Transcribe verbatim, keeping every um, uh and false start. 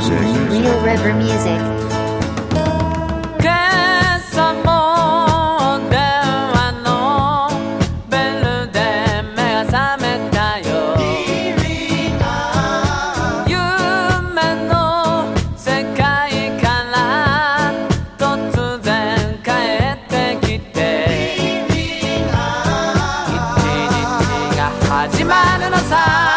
music. Real River Music. 今朝も電話のベルで目が覚めたよ。夢の世界から突然帰ってきて、一日が始まるのさ。